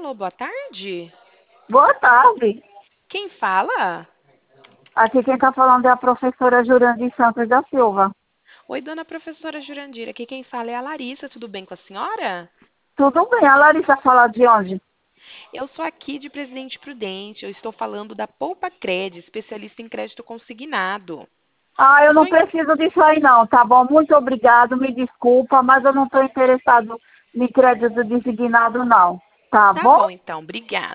Alô, boa tarde. Boa tarde. Quem fala? Aqui quem está falando é a professora Jurandir Santos da Silva. Oi, dona professora Jurandir. Aqui quem fala é a Larissa. Tudo bem com a senhora? Tudo bem, a Larissa fala de onde? Eu sou aqui de Presidente Prudente. Eu estou falando da Poupa Cred, especialista em crédito consignado. Ah, eu O não senhor... preciso disso aí não, tá bom? Muito obrigado, me desculpa, mas eu não estou interessado em crédito designado não, tá Tá bom? bom, então. Obrigada.